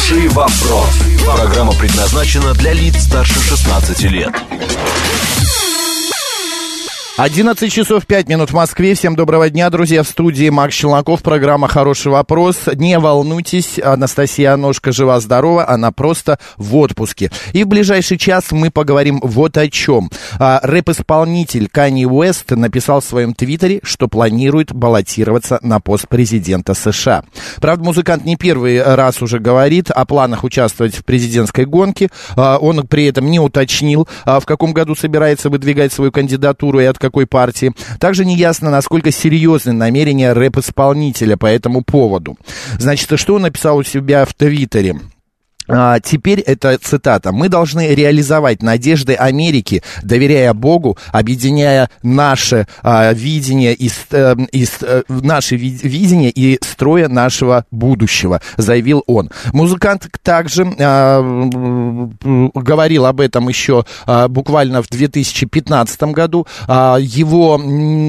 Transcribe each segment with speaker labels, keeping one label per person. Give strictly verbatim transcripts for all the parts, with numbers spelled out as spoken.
Speaker 1: Хороший вопрос. Программа предназначена для лиц старше шестнадцати лет.
Speaker 2: одиннадцать часов пять минут в Москве. Всем доброго дня, друзья. В студии Макс Челноков. Программа «Хороший вопрос». Не волнуйтесь, Анастасия Аношка жива-здорова. Она просто в отпуске. И в ближайший час мы поговорим вот о чем. А, рэп-исполнитель Канье Уэст написал в своем твиттере, что планирует баллотироваться на пост президента США. Правда, музыкант не первый раз уже говорит о планах участвовать в президентской гонке. А, он при этом не уточнил, а, в каком году собирается выдвигать свою кандидатуру и от какой партии. Также неясно, насколько серьезны намерения рэп-исполнителя по этому поводу. Значит, что он написал у себя в Твиттере? А, теперь это цитата. «Мы должны реализовать надежды Америки, доверяя Богу, объединяя наше а, видение и, э, и, э, наше ви- видение и строя нашего будущего», заявил он. Музыкант также а, говорил об этом еще а, буквально в две тысячи пятнадцатом году. А, его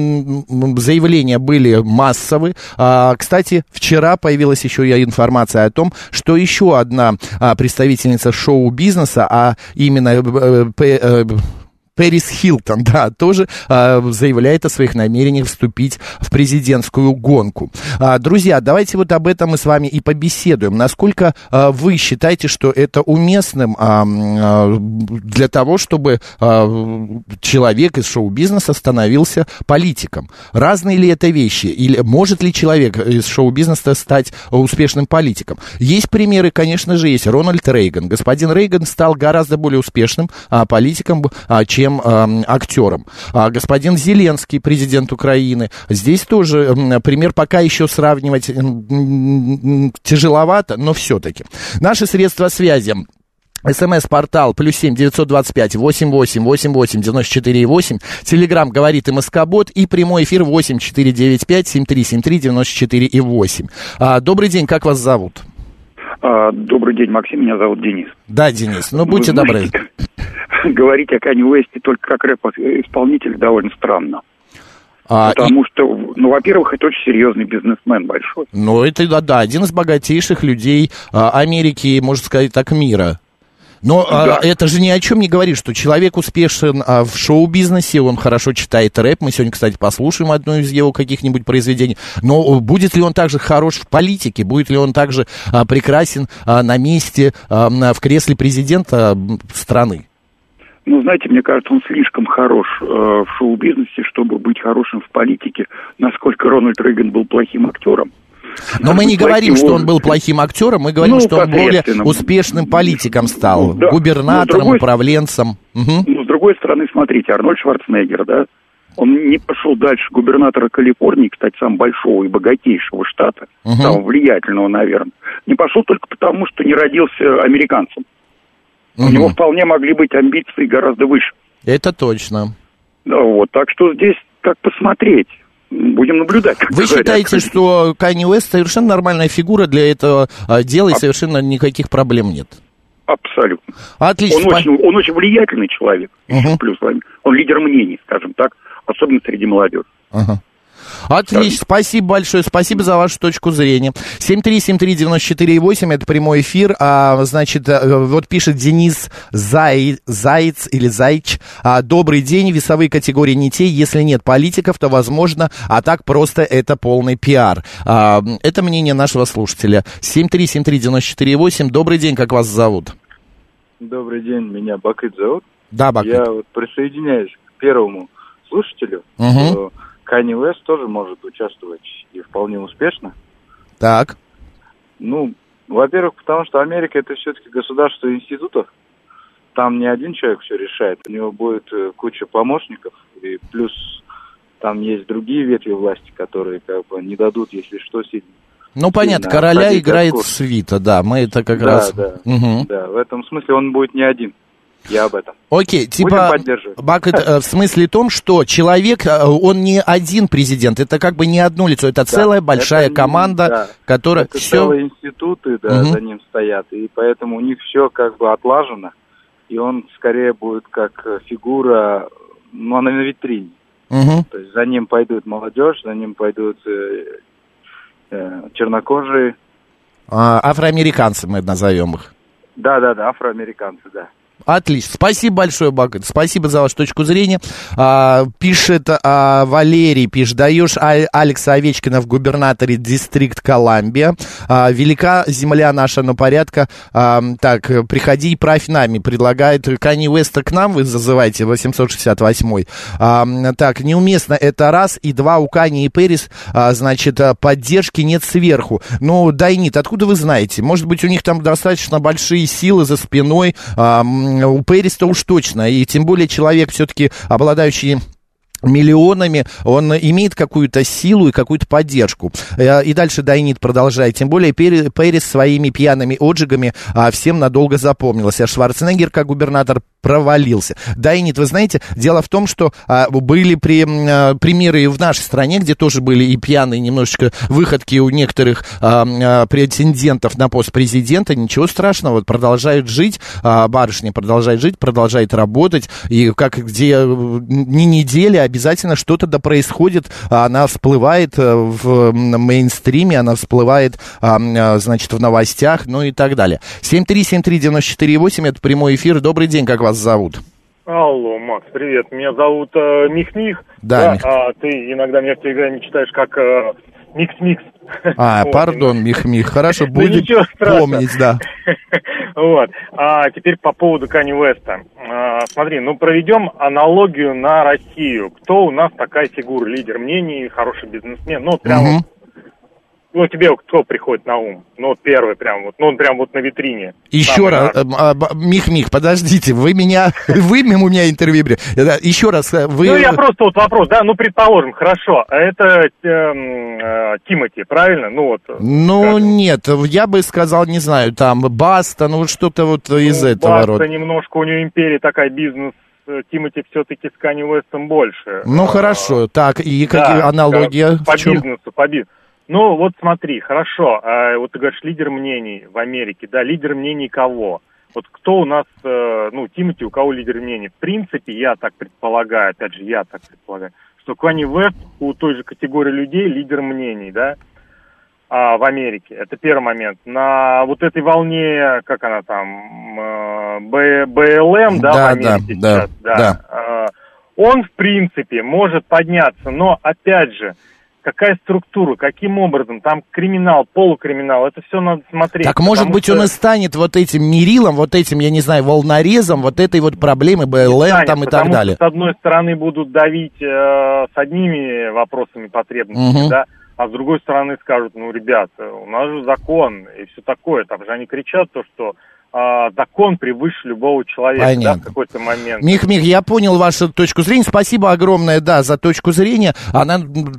Speaker 2: м, заявления были массовы. А, кстати, вчера появилась еще и информация о том, что еще одна представительница шоу-бизнеса, а именно э, э, Пэрис Хилтон, да, тоже э, заявляет о своих намерениях вступить в президентскую гонку. А, друзья, давайте вот об этом мы с вами и побеседуем. Насколько э, вы считаете, что это уместным э, э, для того, чтобы э, человек из шоу-бизнеса становился политиком? Разные ли это вещи? Или может ли человек из шоу-бизнеса стать успешным политиком? Есть примеры, конечно же, есть. Рональд Рейган. Господин Рейган стал гораздо более успешным э, политиком, э, чем Э, актером. А господин Зеленский, президент Украины, здесь тоже э, пример пока еще сравнивать э, тяжеловато, но все-таки. Наши средства связи. СМС-портал плюс семь девятьсот двадцать пять восемь восемь восемь восемь девяносто четыре восемь. Телеграм говорит МСК-бот и прямой эфир восемь четыре девять пять семь три семь три девяносто четыре восемь. А, добрый день, как вас зовут?
Speaker 3: А, добрый день, Максим, меня зовут Денис.
Speaker 2: Да, Денис, ну будьте
Speaker 3: Вы
Speaker 2: добры.
Speaker 3: знаете, говорить о Канье Уэсте только как рэп-исполнитель довольно странно. А, Потому и... что, ну, во-первых, это очень серьезный бизнесмен большой.
Speaker 2: Ну, это, да, да, один из богатейших людей а, Америки, можно сказать так, мира. Но да. а, это же ни о чем не говорит, что человек успешен а, в шоу-бизнесе, он хорошо читает рэп. Мы сегодня, кстати, послушаем одно из его каких-нибудь произведений. Но будет ли он также хорош в политике? Будет ли он также а, прекрасен а, на месте, а, в кресле президента страны?
Speaker 3: Ну, знаете, мне кажется, он слишком хорош э, в шоу-бизнесе, чтобы быть хорошим в политике. Насколько Рональд Рейган был плохим актером.
Speaker 2: Но мы не говорим, что он был плохим актером, мы говорим, ну, что он более успешным политиком стал, ну, да. губернатором, другой... управленцем. Угу.
Speaker 3: Ну, с другой стороны, смотрите, Арнольд Шварценеггер, да, он не пошел дальше губернатора Калифорнии, кстати, самого большого и богатейшего штата, угу. самого влиятельного, наверное, не пошел только потому, что не родился американцем. Угу. У него вполне могли быть амбиции гораздо выше.
Speaker 2: Это точно.
Speaker 3: Да, вот, так что здесь как посмотреть. Будем наблюдать.
Speaker 2: Вы говорят. Считаете, что Канье Уэст совершенно нормальная фигура для этого дела, и а... совершенно никаких проблем нет?
Speaker 3: Абсолютно.
Speaker 2: Отлично.
Speaker 3: Он, очень, он очень влиятельный человек. Угу. Плюс он лидер мнений, скажем так, особенно среди молодежи.
Speaker 2: Ага. Отлично, спасибо большое, спасибо за вашу точку зрения. семь три семь три девяносто четыре восемь, это прямой эфир. А, значит, вот пишет Денис Зай, Заяц или Зайч. А, добрый день, весовые категории не те, если нет политиков, то возможно, а так просто это полный пиар. А, это мнение нашего слушателя. семь три семь три девяносто четыре восемь, добрый день, как вас зовут?
Speaker 4: Добрый день, меня Бакыт зовут.
Speaker 2: Да, Бакыт.
Speaker 4: Я вот присоединяюсь к первому слушателю,
Speaker 2: угу.
Speaker 4: что Канье Уэст тоже может участвовать и вполне успешно.
Speaker 2: Так.
Speaker 4: Ну, во-первых, потому что Америка — это все-таки государство институтов. Там не один человек все решает. У него будет куча помощников. И плюс там есть другие ветви власти, которые как бы не дадут, если что, сильно.
Speaker 2: Ну, понятно, короля играет свита, да. Мы это как
Speaker 4: да,
Speaker 2: раз...
Speaker 4: Да,
Speaker 2: угу.
Speaker 4: да. В этом смысле он будет не один. Я об этом.
Speaker 2: Окей, типа, Бак, это, в смысле том, что человек, он не один президент, это как бы не одно лицо, это да, целая большая это команда, не, да, которая
Speaker 4: это
Speaker 2: все...
Speaker 4: целые институты, да, угу. за ним стоят, и поэтому у них все как бы отлажено, и он скорее будет как фигура, ну, она на витрине. Угу. То есть за ним пойдут молодежь, за ним пойдут э, э, чернокожие,
Speaker 2: А, афроамериканцы мы назовем их.
Speaker 4: Да-да-да, афроамериканцы, да.
Speaker 2: Отлично. Спасибо большое, Багат. Спасибо за вашу точку зрения. А, пишет а, Валерий, пишет, даешь а- Алекса Овечкина в губернаторе Дистрикт Колумбия. А, велика земля наша, но порядка. А, так, приходи и правь нами. Предлагает Канье Уэста к нам, вы зазываете, восемьсот шестьдесят восьмой. А, так, неуместно это раз. И два, у Канье и Пэрис, а, значит, поддержки нет сверху. Ну, Дайнит, откуда вы знаете? Может быть, у них там достаточно большие силы за спиной, а, у Пэриса уж точно, и тем более человек все-таки обладающий миллионами, он имеет какую-то силу и какую-то поддержку. И дальше Дайнит продолжает. Тем более Пэрис своими пьяными отжигами всем надолго запомнился. А Шварценеггер, как губернатор, провалился. Дайнит, вы знаете, дело в том, что были при, примеры и в нашей стране, где тоже были и пьяные немножечко выходки у некоторых претендентов на пост президента. Ничего страшного, вот продолжают жить, барышня продолжает жить, продолжает работать, и как где ни недели обязательно что-то да происходит, она всплывает в мейнстриме, она всплывает, значит, в новостях, ну и так далее. семь три семь три девяносто четыре восемь, это прямой эфир. Добрый день, как вас зовут?
Speaker 5: Алло, Макс, привет. Меня зовут э, Мих-Мих.
Speaker 2: Да,
Speaker 5: да
Speaker 2: Мих.
Speaker 5: А ты иногда меня в Телеграме читаешь как э, Микс-Микс.
Speaker 2: А,
Speaker 5: вот.
Speaker 2: Пардон, Мих-Мих, хорошо, будет
Speaker 5: да
Speaker 2: помнить, да.
Speaker 5: Вот. А теперь по поводу Канье Уэста. А, смотри, ну проведем аналогию на Россию. Кто у нас такая фигура? Лидер мнений, хороший бизнесмен. Ну, прям
Speaker 2: Угу.
Speaker 5: вот, ну, тебе кто приходит на ум? Ну, вот первый прям вот, ну, он прям вот на витрине.
Speaker 2: Еще раз, Мих-Мих, подождите, вы меня, вы у меня интервью брали. Еще раз, вы...
Speaker 5: Ну, я просто вот вопрос, да, ну, предположим, хорошо, а это э, э, Тимати, правильно? Ну, вот.
Speaker 2: Ну,
Speaker 5: скажем.
Speaker 2: нет, я бы сказал, не знаю, там, Баста, ну, вот что-то вот из
Speaker 5: ну,
Speaker 2: этого
Speaker 5: Баста
Speaker 2: рода.
Speaker 5: немножко, у него империя такая, бизнес, Тимати все-таки с Канье Уэстом больше.
Speaker 2: Ну, а, хорошо, так, и какие
Speaker 5: да,
Speaker 2: аналогия?
Speaker 5: По
Speaker 2: в чем?
Speaker 5: бизнесу, по бизнесу. Ну, вот смотри, хорошо, а, вот ты говоришь, лидер мнений в Америке, да, лидер мнений кого? Вот кто у нас, э, ну, Тимати, у кого лидер мнений? В принципе, я так предполагаю, опять же, я так предполагаю, что Канье Уэст у той же категории людей лидер мнений, да, а, в Америке. Это первый момент. На вот этой волне, как она там, э, Б, БЛМ, да,
Speaker 2: да,
Speaker 5: в Америке
Speaker 2: да,
Speaker 5: сейчас, да,
Speaker 2: да.
Speaker 5: да. Э, он, в принципе, может подняться, но, опять же, какая структура, каким образом, там криминал, полукриминал, это все надо смотреть.
Speaker 2: Так, может быть, что... он и станет вот этим мерилом, вот этим, я не знаю, волнорезом, вот этой вот проблемы БЛМ станет, там и так далее.
Speaker 5: Что, с одной стороны, будут давить э, с одними вопросами, потребностями, угу. да, а с другой стороны скажут, ну, ребята, у нас же закон и все такое, там же они кричат то, что а, закон превыше любого человека, да, в какой-то момент.
Speaker 2: Мих-Мих, я понял вашу точку зрения. Спасибо огромное, да, за точку зрения. Она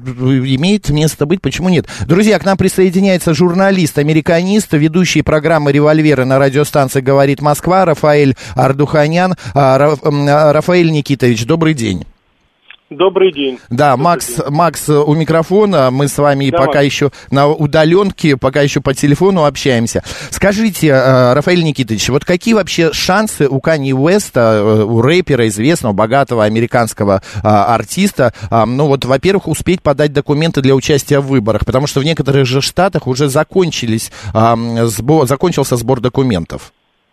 Speaker 2: имеет место быть, почему нет? Друзья, к нам присоединяется журналист, американист, ведущий программы «Револьверы» на радиостанции «Говорит Москва» Рафаэль Ардуханян. Рафаэль Никитович, добрый день.
Speaker 6: Добрый день.
Speaker 2: Да,
Speaker 6: Добрый
Speaker 2: Макс,
Speaker 6: день.
Speaker 2: Макс у микрофона, мы с вами да, пока Макс. еще на удаленке, пока еще по телефону общаемся. Скажите, Рафаэль Никитович, вот какие вообще шансы у Канье Уэста, у рэпера, известного, богатого американского а, артиста, а, ну вот, во-первых, успеть подать документы для участия в выборах, потому что в некоторых же штатах уже закончились, а, сбор, закончился сбор документов.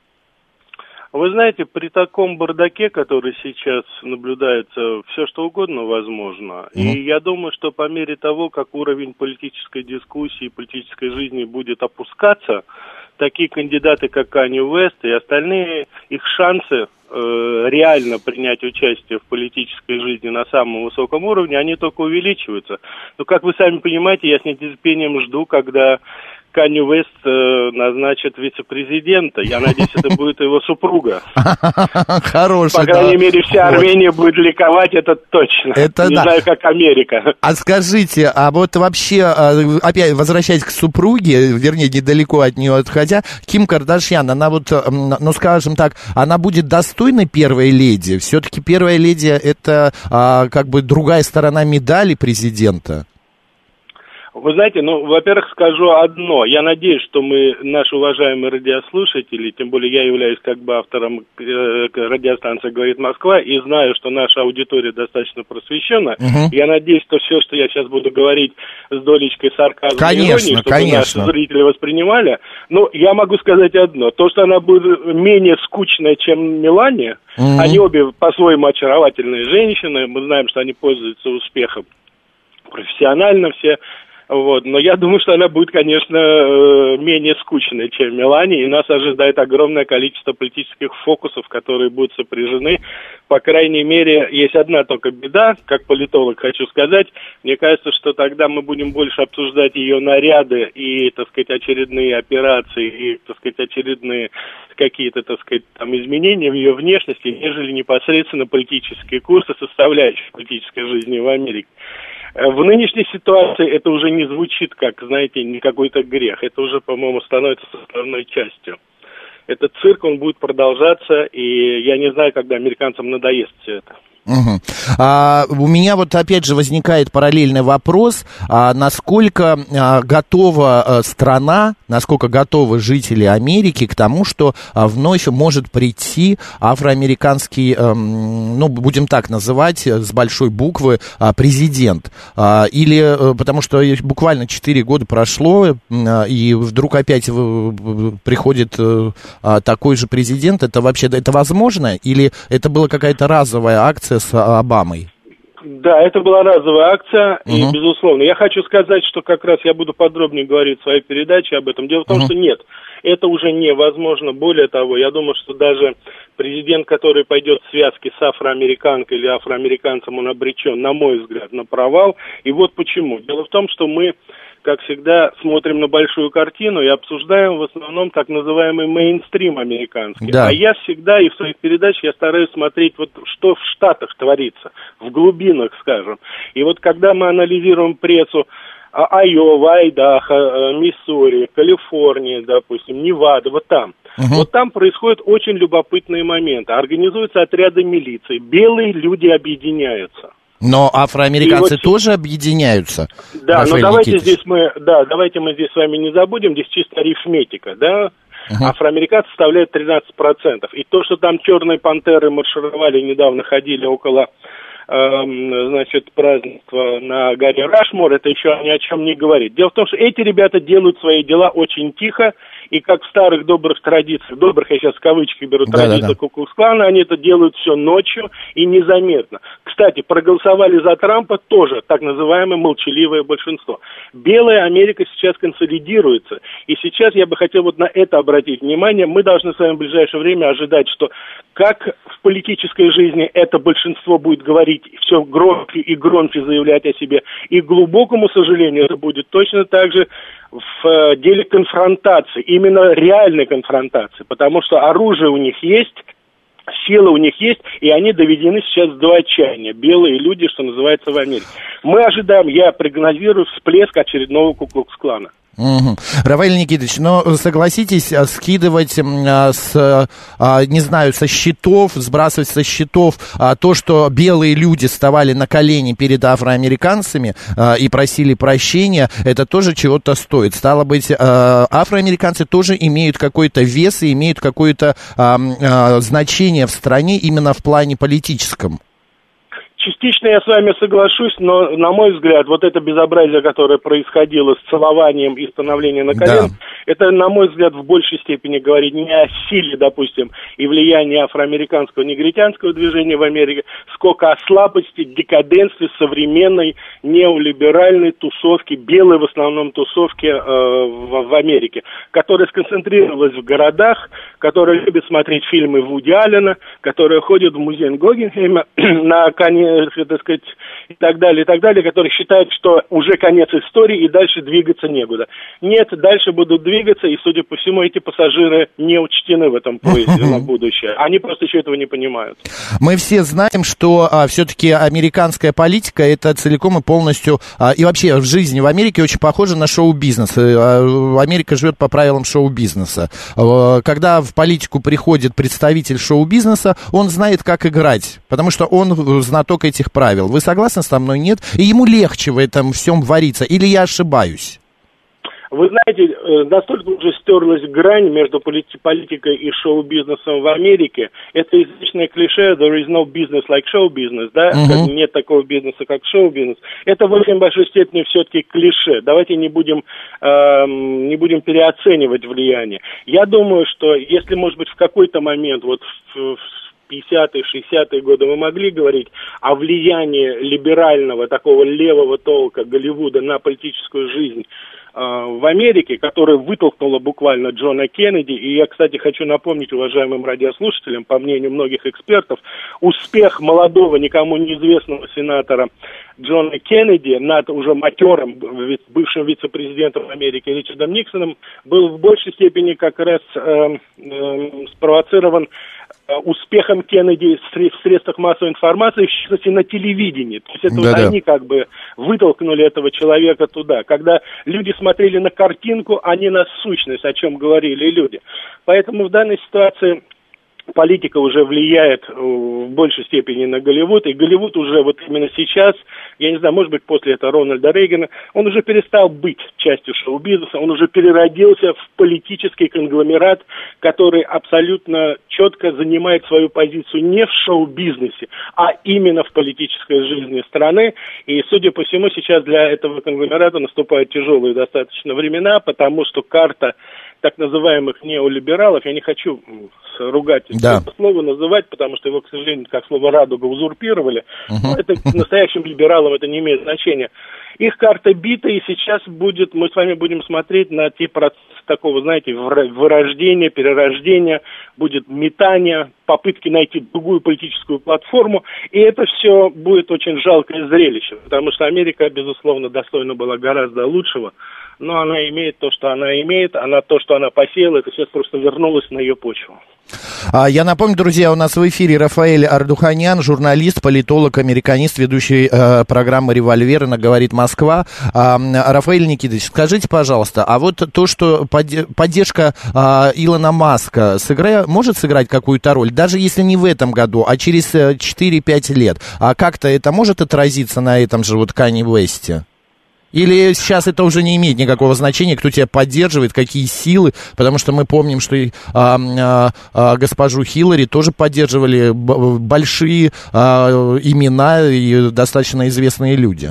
Speaker 6: Вы знаете, при таком бардаке, который сейчас наблюдается, все что угодно возможно. Mm-hmm. И я думаю, что по мере того, как уровень политической дискуссии, политической жизни будет опускаться, такие кандидаты, как Канье Уэст и остальные, их шансы э, реально принять участие в политической жизни на самом высоком уровне, они только увеличиваются. Но, как вы сами понимаете, я с нетерпением жду, когда Канье Уэст э, назначит вице-президента. Я надеюсь, это будет его супруга.
Speaker 2: Хороший,
Speaker 6: По крайней мере, вся Армения будет ликовать, это точно.
Speaker 2: Это
Speaker 6: не
Speaker 2: да.
Speaker 6: знаю, как Америка.
Speaker 2: А скажите, а вот вообще, опять возвращаясь к супруге, вернее, недалеко от нее отходя, Ким Кардашьян, она вот, ну, скажем так, она будет достойной первой леди? Все-таки первая леди — это как бы другая сторона медали президента.
Speaker 6: Вы знаете, ну, во-первых, скажу одно. Я надеюсь, что мы, наши уважаемые радиослушатели, тем более я являюсь как бы автором э, радиостанции «Говорит Москва» и знаю, что наша аудитория достаточно просвещена. Угу. Я надеюсь, что все, что я сейчас буду говорить с долечкой сарказма и иронии, чтобы конечно. Наши зрители воспринимали. Но я могу сказать одно. То, что она будет менее скучная, чем Мелания, угу. Они обе по-своему очаровательные женщины. Мы знаем, что они пользуются успехом профессионально все. Вот. Но я думаю, что она будет, конечно, менее скучной, чем Мелания, и нас ожидает огромное количество политических фокусов, которые будут сопряжены. По крайней мере, есть одна только беда, как политолог хочу сказать. Мне кажется, что тогда мы будем больше обсуждать ее наряды и, так сказать, очередные операции, и, так сказать, очередные какие-то, так сказать, там изменения в ее внешности, нежели непосредственно политические курсы, составляющие политической жизни в Америке. В нынешней ситуации это уже не звучит как, знаете, не какой-то грех. Это уже, по-моему, становится составной частью. Этот цирк, он будет продолжаться, и я не знаю, когда американцам надоест все это.
Speaker 2: Угу. А, у меня вот опять же возникает параллельный вопрос, а, насколько а, готова а, страна, насколько готовы жители Америки к тому, что а, вновь может прийти афроамериканский, а, ну, будем так называть, с большой буквы, а, президент. А, или, а, потому что буквально четыре года прошло, а, и вдруг опять приходит а, такой же президент, это вообще, это возможно? Или это была какая-то разовая акция с Обамой?
Speaker 6: Да, это была разовая акция, uh-huh. и, безусловно. Я хочу сказать, что как раз я буду подробнее говорить в своей передаче об этом. Дело в том, uh-huh. что нет, это уже невозможно. Более того, я думаю, что даже президент, который пойдет в связке с афроамериканкой или афроамериканцем, он обречен, на мой взгляд, на провал. И вот почему. Дело в том, что мы, как всегда, смотрим на большую картину и обсуждаем в основном так называемый мейнстрим американский. Да. А я всегда и в своих передачах я стараюсь смотреть, вот что в Штатах творится, в глубинах, скажем. И вот когда мы анализируем прессу Айова, Айдахо, Миссури, Калифорния, допустим, Невада, вот там. Угу. Вот там происходят очень любопытные моменты. Организуются отряды милиции, белые люди объединяются.
Speaker 2: Но афроамериканцы вот, тоже объединяются.
Speaker 6: Да, Рафаэль но давайте Никитич. здесь мы, да, давайте мы здесь с вами не забудем, здесь чисто арифметика, да. Uh-huh. Афроамериканцы составляют тринадцать процентов. И то, что там черные пантеры маршировали, недавно ходили около, э, значит, празднества на горе Рашмор, это еще ни о чем не говорит. Дело в том, что эти ребята делают свои дела очень тихо, и как в старых добрых традициях, добрых я сейчас в кавычки беру, традициях Ку-клукс-клана, они это делают все ночью и незаметно. Кстати, проголосовали за Трампа тоже, так называемое молчаливое большинство. Белая Америка сейчас консолидируется, и сейчас я бы хотел вот на это обратить внимание. Мы должны с вами в ближайшее время ожидать, что как в политической жизни это большинство будет говорить все громче и громче заявлять о себе, и, к глубокому сожалению, это будет точно так же в деле конфронтации, именно реальной конфронтации, потому что оружие у них есть, сила у них есть, и они доведены сейчас до отчаяния. Белые люди, что называется, в Америке. Мы ожидаем, я прогнозирую всплеск очередного Ку-клукс-клана.
Speaker 2: Угу. Рафаэль Никитич, но согласитесь, скидывать а, с, а, не знаю, со счетов, сбрасывать со счетов а, то, что белые люди вставали на колени перед афроамериканцами а, и просили прощения, это тоже чего-то стоит. Стало быть, а, афроамериканцы тоже имеют какой-то вес и имеют какое-то а, а, значение в стране именно в плане политическом.
Speaker 6: Частично я с вами соглашусь, но, на мой взгляд, вот это безобразие, которое происходило с целованием и становлением на колен, да. Это, на мой взгляд, в большей степени говорит не о силе, допустим, и влиянии афроамериканского негритянского движения в Америке, сколько о слабости, декаденстве современной неолиберальной тусовки, белой в основном тусовки э, в, в Америке, которая сконцентрировалась в городах, которая любит смотреть фильмы Вуди Аллена, которая ходит в музей Гоггенхейма на коне, так сказать, и так далее, и так далее, которые считают, что уже конец истории и дальше двигаться некуда. Нет, дальше будут двигаться двигаться, и, судя по всему, эти пассажиры не учтены в этом поезде на будущее. Они просто еще этого не понимают.
Speaker 2: Мы все знаем, что а, все-таки американская политика это целиком и полностью, а, и вообще в жизни в Америке очень похоже на шоу-бизнес. А, Америка живет по правилам шоу-бизнеса. А, когда в политику приходит представитель шоу-бизнеса, он знает, как играть, потому что он знаток этих правил. Вы согласны со мной? Нет? И ему легче в этом всем вариться. Или я ошибаюсь?
Speaker 6: Вы знаете, настолько уже стерлась грань между политикой и шоу-бизнесом в Америке. Это известное клише «there is no business like show business», да? Uh-huh. Нет такого бизнеса, как шоу-бизнес. Это в очень большой степени все-таки клише. Давайте не будем, э, не будем переоценивать влияние. Я думаю, что если, может быть, в какой-то момент, вот в, в пятидесятые, шестидесятые годы мы могли говорить о влиянии либерального, такого левого толка Голливуда на политическую жизнь в Америке, которая вытолкнула буквально Джона Кеннеди. И я, кстати, хочу напомнить уважаемым радиослушателям, по мнению многих экспертов, успех молодого, никому неизвестного сенатора Джона Кеннеди над уже матерым, бывшим вице-президентом Америки Ричардом Никсоном был в большей степени как раз э, э, спровоцирован успехом Кеннеди в средствах массовой информации, в частности, на телевидении. То есть это вот они как бы вытолкнули этого человека туда. Когда люди смотрели на картинку, а не на сущность, о чем говорили люди. Поэтому в данной ситуации политика уже влияет в большей степени на Голливуд, и Голливуд уже вот именно сейчас, я не знаю, может быть, после этого Рональда Рейгана, он уже перестал быть частью шоу-бизнеса, он уже переродился в политический конгломерат, который абсолютно четко занимает свою позицию не в шоу-бизнесе, а именно в политической жизни страны. И, судя по всему, сейчас для этого конгломерата наступают тяжелые достаточно времена, потому что карта так называемых неолибералов, я не хочу ругать
Speaker 2: да.
Speaker 6: это слово называть, потому что его, к сожалению, как слово «радуга» узурпировали. Uh-huh. Но это настоящим либералам это не имеет значения. Их карта бита, и сейчас будет, мы с вами будем смотреть на те процессы такого, знаете, вырождения, перерождения, будет метание, попытки найти другую политическую платформу, и это все будет очень жалкое зрелище, потому что Америка, безусловно, достойна была гораздо лучшего, но она имеет то, что она имеет, она то, что она посеяла, это сейчас просто вернулось на ее почву.
Speaker 2: Я напомню, друзья, у нас в эфире Рафаэль Ардуханян, журналист, политолог, американист, ведущий э, программы «Револьвер», она говорит «Москва». А, Рафаэль Никитович, скажите, пожалуйста, а вот то, что поддержка а, Илона Маска сыгра... может сыграть какую-то роль, даже если не в этом году, а через четыре-пять лет, а как-то это может отразиться на этом же вот Канье Уэсте? Или сейчас это уже не имеет никакого значения, кто тебя поддерживает, какие силы, потому что мы помним, что и, а, а, а, госпожу Хиллари тоже поддерживали б- большие а, имена и достаточно известные люди.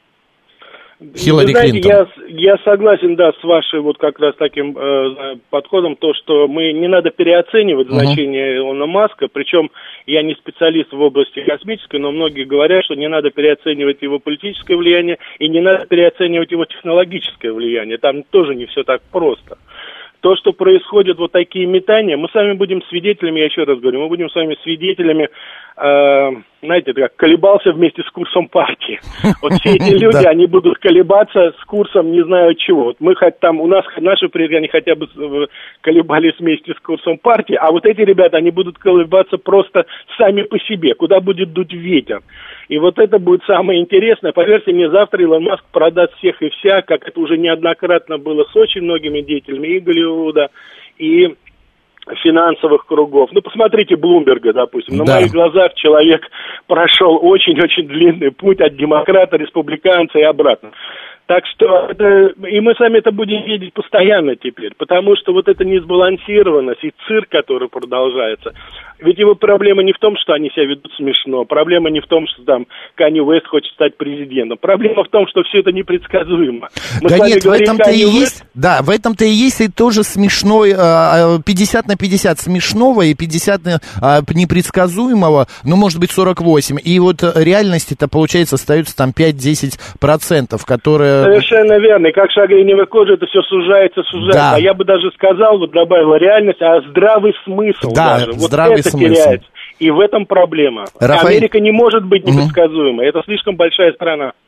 Speaker 2: Хиллари
Speaker 6: знаете,
Speaker 2: Клинтон.
Speaker 6: Я, я согласен, да, с вашей вот как раз таким э, подходом, то, что мы не надо переоценивать uh-huh. значение Илона Маска, причем я не специалист в области космической, но многие говорят, что не надо переоценивать его политическое влияние и не надо переоценивать его технологическое влияние, там тоже не все так просто. То, что происходят вот такие метания, мы с вами будем свидетелями, я еще раз говорю, мы будем с вами свидетелями, э, знаете, как колебался вместе с курсом партии. Вот все эти люди, они будут колебаться с курсом не знаю чего. Вот мы хоть там, у нас наши предки, они хотя бы колебались вместе с курсом партии, а вот эти ребята, они будут колебаться просто сами по себе, куда будет дуть ветер. И вот это будет самое интересное. Поверьте мне, завтра Илон Маск продаст всех и вся, как это уже неоднократно было с очень многими деятелями и Голливуда, и финансовых кругов. Ну, посмотрите Блумберга, допустим. На да. моих глазах человек прошел очень-очень длинный путь от демократа, республиканца и обратно. Так что это, и мы сами это будем видеть постоянно теперь, потому что вот эта несбалансированность и цирк, который продолжается, ведь его проблема не в том, что они себя ведут смешно, проблема не в том, что там Канье Уэст хочет стать президентом, проблема в том, что все это непредсказуемо. Мы
Speaker 2: да нет,
Speaker 6: говорим,
Speaker 2: в этом-то и
Speaker 6: Уэст...
Speaker 2: есть, да, в этом-то и есть и тоже смешной, пятьдесят на пятьдесят смешного и пятьдесят непредсказуемого, ну, может быть, сорок восемь, и вот реальности-то, получается, остаются там пять-десять процентов, которые...
Speaker 6: Совершенно верно. И как шагреневая кожа, это все сужается, сужается. Да. А я бы даже сказал, вот добавила реальность, а здравый смысл
Speaker 2: да,
Speaker 6: даже. Вот
Speaker 2: здравый
Speaker 6: это
Speaker 2: смысл.
Speaker 6: теряется. И в этом проблема.
Speaker 2: Рафаэль...
Speaker 6: Америка не может быть непредсказуемой. Угу. Это слишком большая страна.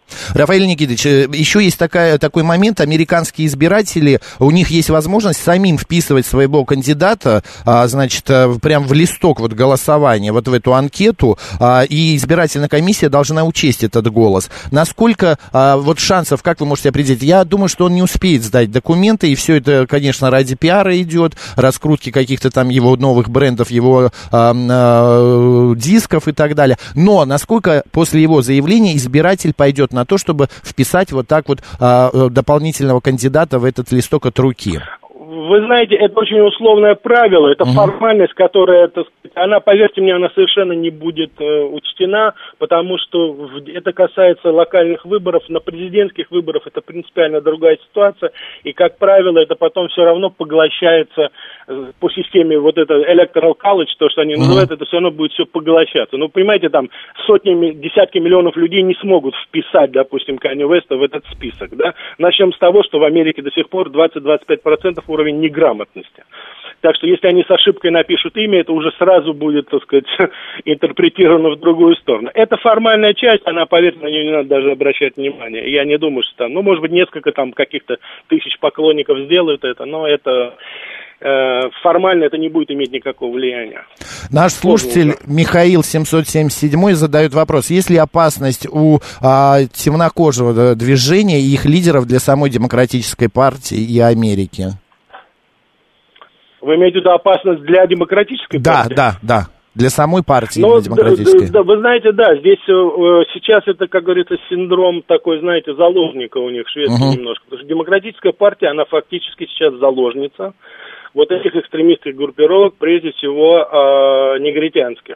Speaker 2: Рафаэль Никитич, еще есть такая, такой момент, американские избиратели, у них есть возможность самим вписывать своего кандидата, а, значит, прям в листок вот голосования, вот в эту анкету, а, и избирательная комиссия должна учесть этот голос. Насколько а, вот шансов, как вы можете определить? Я думаю, что он не успеет сдать документы, и все это, конечно, ради пиара идет, раскрутки каких-то там его новых брендов, его а, а, дисков и так далее. Но насколько после его заявления избиратель пойдет на то, чтобы вписать вот так вот а, дополнительного кандидата в этот листок от руки?
Speaker 6: Вы знаете, это очень условное правило, это uh-huh. формальность, которая, так сказать, она, поверьте мне, она совершенно не будет э, учтена, потому что в, это касается локальных выборов, на президентских выборах это принципиально другая ситуация, и, как правило, это потом все равно поглощается э, по системе вот это electoral college, то, что они uh-huh. называют, это все равно будет все поглощаться. Ну, понимаете, там сотни, десятки миллионов людей не смогут вписать, допустим, Канье Уэста в этот список, да. Начнем с того, что в Америке до сих пор двадцать-двадцать пять процентов уровень неграмотности. Так что если они с ошибкой напишут имя, это уже сразу будет, так сказать, интерпретировано в другую сторону. Это формальная часть, она, поверьте, на нее не надо даже обращать внимание. Я не думаю, что там, ну, может быть, несколько там каких-то тысяч поклонников сделают это, но это э, формально это не будет иметь никакого влияния.
Speaker 2: Наш слушатель Михаил семьсот семьдесят семь задает вопрос, есть ли опасность у а, темнокожего движения и их лидеров для самой демократической партии и Америки?
Speaker 6: Вы имеете в виду опасность для демократической
Speaker 2: да,
Speaker 6: партии? Да, да, да. Для самой партии ну,
Speaker 2: демократической.
Speaker 6: Да, да, вы знаете, да, здесь э, сейчас это, как говорится, синдром такой, знаете, заложника у них шведский uh-huh. немножко. Потому что демократическая партия, она фактически сейчас заложница вот этих экстремистских группировок, прежде всего э, негритянских.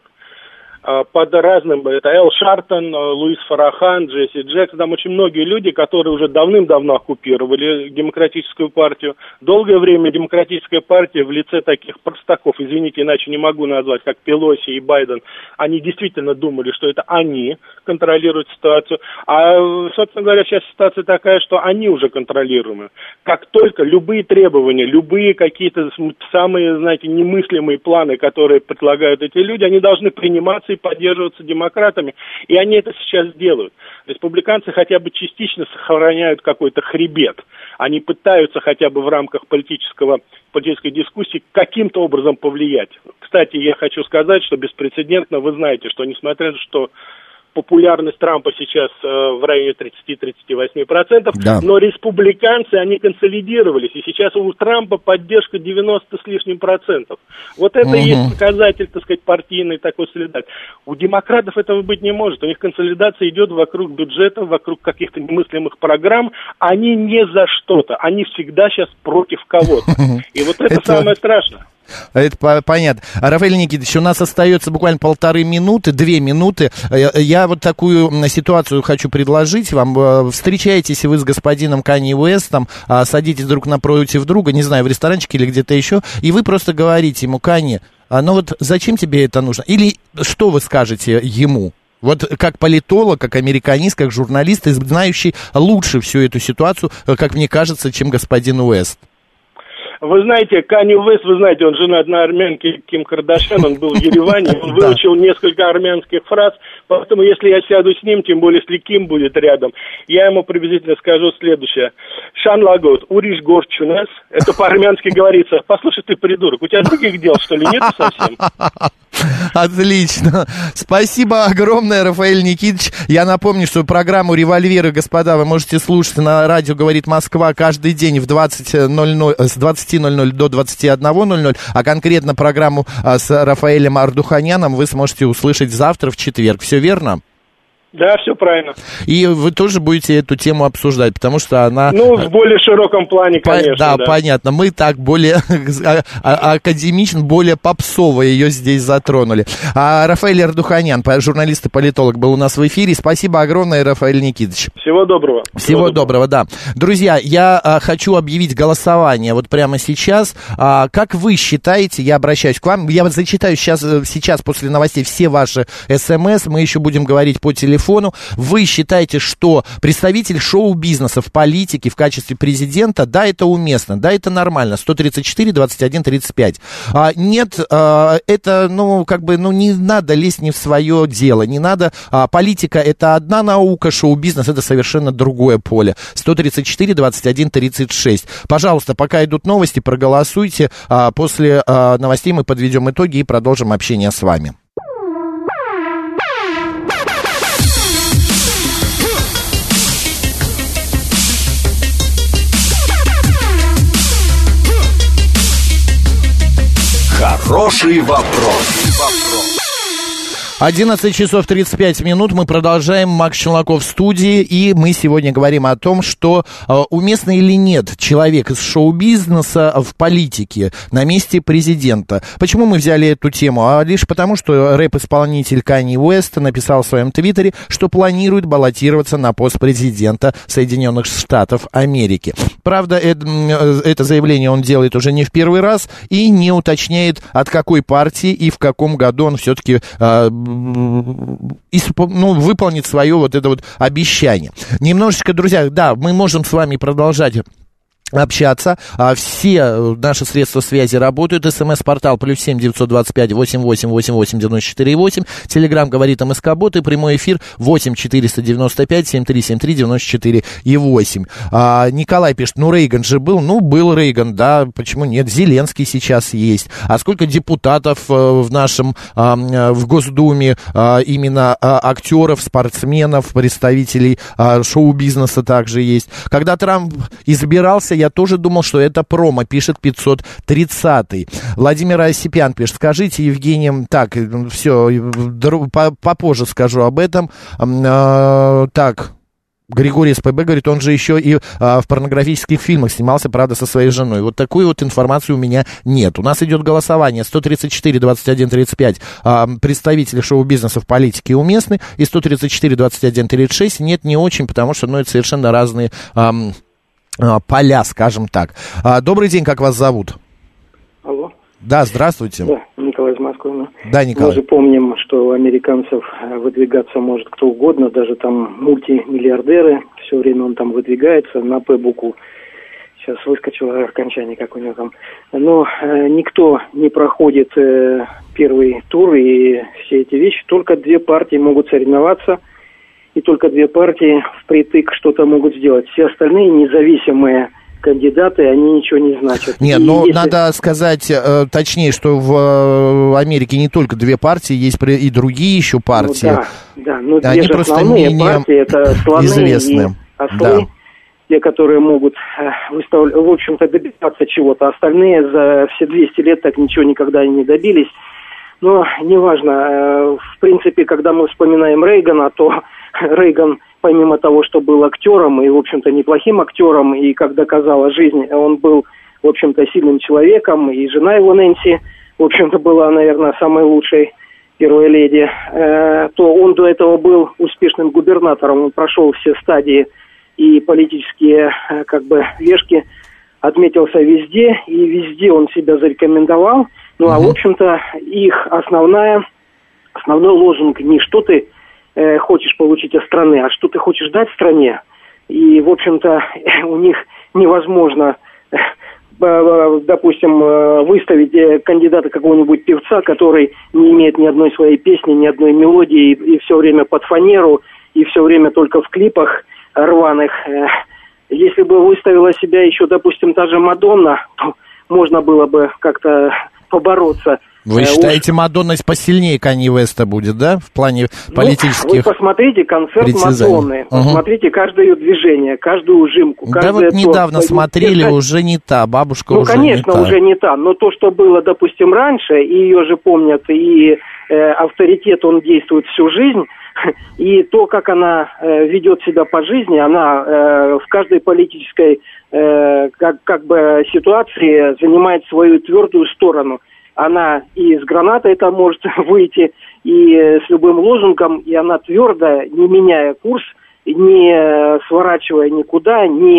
Speaker 6: Под разным, это Эл Шартон, Луис Фарахан, Джесси Джексон, там очень многие люди, которые уже давным-давно оккупировали демократическую партию. Долгое время демократическая партия в лице таких простаков, извините, иначе не могу назвать, как Пелоси и Байден, они действительно думали, что это они контролируют ситуацию. А, собственно говоря, сейчас ситуация такая, что они уже контролируемы. Как только любые требования, любые какие-то самые, знаете, немыслимые планы, которые предлагают эти люди, они должны приниматься и поддерживаться демократами, и они это сейчас делают. Республиканцы хотя бы частично сохраняют какой-то хребет. Они пытаются хотя бы в рамках политического, политической дискуссии каким-то образом повлиять. Кстати, я хочу сказать, что беспрецедентно, вы знаете, что несмотря на то, что популярность Трампа сейчас э, в районе тридцать-тридцать восемь процентов, да. но республиканцы, они консолидировались, и сейчас у Трампа поддержка девяносто с лишним процентов. Вот это угу. и есть показатель, так сказать, партийной такой солидарности. У демократов этого быть не может. У них консолидация идет вокруг бюджета, вокруг каких-то немыслимых программ. Они не за что-то. Они всегда сейчас против кого-то. И вот это самое страшное.
Speaker 2: Это понятно. Рафаэль Никитич, у нас остается буквально полторы минуты, две минуты. Я вот такую ситуацию хочу предложить вам. Встречаетесь вы с господином Канье Уэстом, садитесь друг напротив друга, не знаю, в ресторанчике или где-то еще, и вы просто говорите ему: Канье, ну вот зачем тебе это нужно? Или что вы скажете ему? Вот как политолог, как американист, как журналист, знающий лучше всю эту ситуацию, как мне кажется, чем господин Уэст.
Speaker 6: Вы знаете, Канье Уэст, вы знаете, он женат на армянке Ким Кардашьян, он был в Ереване, он выучил несколько армянских фраз, поэтому если я сяду с ним, тем более если Ким будет рядом, я ему приблизительно скажу следующее. Шан лагот, уриш горчунес, это по-армянски говорится: послушай, ты придурок, у тебя других дел, что ли, нету совсем?
Speaker 2: Отлично. Спасибо огромное, Рафаэль Никитич. Я напомню, что программу «Револьверы», господа, вы можете слушать на радио «Говорит Москва» каждый день в двадцать ноль ноль, с двадцати ноль ноль до двадцати одного ноль ноль, а конкретно программу с Рафаэлем Ардуханяном вы сможете услышать завтра в четверг. Все верно?
Speaker 6: Да, все правильно.
Speaker 2: И вы тоже будете эту тему обсуждать, потому что она...
Speaker 6: Ну, в более широком плане, конечно.
Speaker 2: Да, да, понятно. Мы так более академично, более попсово ее здесь затронули. А Рафаэль Ардуханян, журналист и политолог, был у нас в эфире. Спасибо огромное, Рафаэль Никитич.
Speaker 6: Всего доброго.
Speaker 2: Всего, Всего доброго. доброго, да. Друзья, я а, хочу объявить голосование вот прямо сейчас. А, как вы считаете, я обращаюсь к вам, я вот зачитаю сейчас, сейчас после новостей все ваши смс, мы еще будем говорить по телефону, телефону. Вы считаете, что представитель шоу-бизнеса в политике в качестве президента, да, это уместно, да, это нормально, сто тридцать четыре двадцать один тридцать пять. А, нет, а, это, ну, как бы, ну, не надо лезть не в свое дело, не надо, а, политика это одна наука, шоу-бизнес это совершенно другое поле. сто тридцать четыре двадцать один тридцать шесть. Пожалуйста, пока идут новости, проголосуйте, а, после а, новостей мы подведем итоги и продолжим общение с вами.
Speaker 1: Хороший вопрос.
Speaker 2: одиннадцать часов тридцать пять минут, мы продолжаем. Макс Челноков в студии, и мы сегодня говорим о том, что э, уместно или нет человек из шоу-бизнеса в политике на месте президента. Почему мы взяли эту тему? А лишь потому, что рэп-исполнитель Канье Уэст написал в своем твиттере, что планирует баллотироваться на пост президента Соединенных Штатов Америки. Правда, это, это заявление он делает уже не в первый раз и не уточняет, от какой партии и в каком году он все-таки... Э, ну, выполнит свое вот это вот обещание. Немножечко, друзья, да, мы можем с вами продолжать общаться. Все наши средства связи работают. СМС-портал плюс семь девятьсот двадцать пять восемь восемь восемь восемь девяносто четыре восемь. Телеграм говорит МСК-бот и прямой эфир восемь четыреста девяносто пять семь три семь три девяносто четыре восемь. А, Николай пишет, ну Рейган же был. Ну, был Рейган, да, почему нет? Зеленский сейчас есть. А сколько депутатов в нашем, в Госдуме, именно актеров, спортсменов, представителей шоу-бизнеса также есть. Когда Трамп избирался, я тоже думал, что это промо, пишет пятьсот тридцатый. Владимир Осипян пишет, скажите Евгением, так, все, попозже скажу об этом. А, так, Григорий СПБ говорит, он же еще и а, в порнографических фильмах снимался, правда, со своей женой. Вот такую вот информацию у меня нет. У нас идет голосование. сто тридцать четыре двадцать один тридцать пять а, представители шоу-бизнеса в политике уместны, и сто тридцать четыре двадцать один тридцать шесть нет, не очень, потому что, ну, это совершенно разные... А, поля, скажем так. Добрый день, как вас зовут?
Speaker 7: Алло.
Speaker 2: Да, здравствуйте.
Speaker 7: Да, Николай из Москвы.
Speaker 2: Да, Николай.
Speaker 7: Мы же помним, что у американцев выдвигаться может кто угодно, даже там мультимиллиардеры, все время он там выдвигается на П-букву. Сейчас выскочило окончание, как у него там. Но э, никто не проходит э, первый тур, и все эти вещи, только две партии могут соревноваться, и только две партии впритык что-то могут сделать. Все остальные независимые кандидаты, они ничего не значат.
Speaker 2: Нет, но если... надо сказать э, точнее, что в э, Америке не только две партии, есть и другие еще партии.
Speaker 7: Ну, да, да, но
Speaker 2: они
Speaker 7: две
Speaker 2: просто
Speaker 7: основные
Speaker 2: не,
Speaker 7: партии, это слоны
Speaker 2: известны.
Speaker 7: И ослы,
Speaker 2: да.
Speaker 7: те, которые могут э, выставлять, в общем-то, добиваться чего-то. Остальные за все двести лет так ничего никогда не добились. Но неважно, э, в принципе, когда мы вспоминаем Рейгана, то Рейган, помимо того, что был актером, и, в общем-то, неплохим актером, и, как доказала жизнь, он был, в общем-то, сильным человеком, и жена его, Нэнси, в общем-то, была, наверное, самой лучшей первой леди, э, то он до этого был успешным губернатором, он прошел все стадии и политические, э, как бы, вешки, отметился везде, и везде он себя зарекомендовал. Ну, а, в общем-то, их основная, основной лозунг не что ты э, хочешь получить от страны, а что ты хочешь дать стране. И, в общем-то, у них невозможно, э, допустим, э, выставить э, кандидата какого-нибудь певца, который не имеет ни одной своей песни, ни одной мелодии, и, и все время под фанеру, и все время только в клипах рваных. Э, если бы выставила себя еще, допустим, та же Мадонна, то можно было бы как-то побороться.
Speaker 2: Вы считаете, Мадонна посильнее Канье Уэста будет, да, в плане политических?
Speaker 7: Ну, вы посмотрите концерт Мадонны, угу. Посмотрите каждое ее движение, каждую ужимку.
Speaker 2: Да вот недавно то, смотрели, держать... уже не та, бабушка
Speaker 7: ну,
Speaker 2: уже
Speaker 7: конечно,
Speaker 2: не та.
Speaker 7: уже не та, но то, что было, допустим, раньше, и ее же помнят, и э, авторитет, он действует всю жизнь, и то, как она э, ведет себя по жизни, она э, в каждой политической э, как, как бы ситуации занимает свою твердую сторону. Она и с гранатой это может выйти, и с любым лозунгом, и она твердо, не меняя курс, не сворачивая никуда, не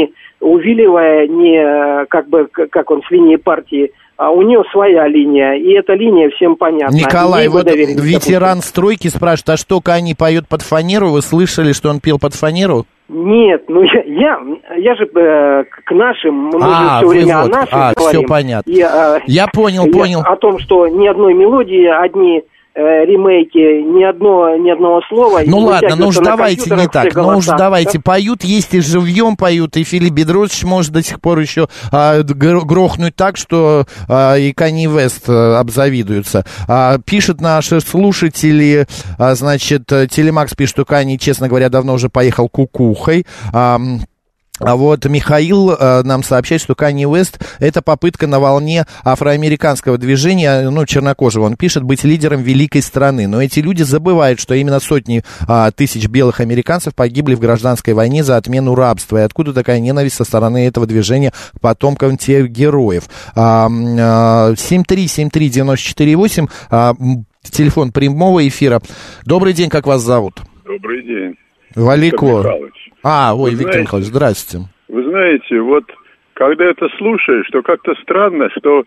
Speaker 7: увиливая не как бы, как он, с линии партии, а у нее своя линия, и эта линия всем понятна.
Speaker 2: Николай, вот ветеран стройки спрашивает, а что Кани поет под фанеру? Вы слышали, что он пел под фанеру?
Speaker 7: Нет, ну я, я, я же э, к нашим, мы
Speaker 2: а,
Speaker 7: же все время
Speaker 2: вот,
Speaker 7: о наших
Speaker 2: а,
Speaker 7: говорим.
Speaker 2: все понятно.
Speaker 7: И, э,
Speaker 2: я понял,
Speaker 7: я,
Speaker 2: понял.
Speaker 7: О том, что ни одной мелодии, одни э, ремейки, ни, одно, ни одного слова.
Speaker 2: Ну ладно, ну уж давайте не так, ну уж давайте, да? Поют, есть и живьем поют, и Филипп Бедросович может до сих пор еще а, грохнуть так, что а, и Канье Уэст а, обзавидуются. А, пишут наши слушатели, а, значит, Телемакс пишет, что Канье, честно говоря, давно уже поехал кукухой. А, А вот Михаил э, нам сообщает, что Канье Уэст — это попытка на волне афроамериканского движения, ну, чернокожего, он пишет, быть лидером великой страны. Но эти люди забывают, что именно сотни э, тысяч белых американцев погибли в гражданской войне за отмену рабства. И откуда такая ненависть со стороны этого движения к потомкам тех героев? семь три семь три девяносто четыре восемь, телефон прямого эфира. Добрый день, как вас зовут?
Speaker 8: Добрый день.
Speaker 2: Валико. А, ой, вы Виктор знаете, Михайлович, здравствуйте.
Speaker 8: Вы знаете, вот когда это слушаешь, то как-то странно, что,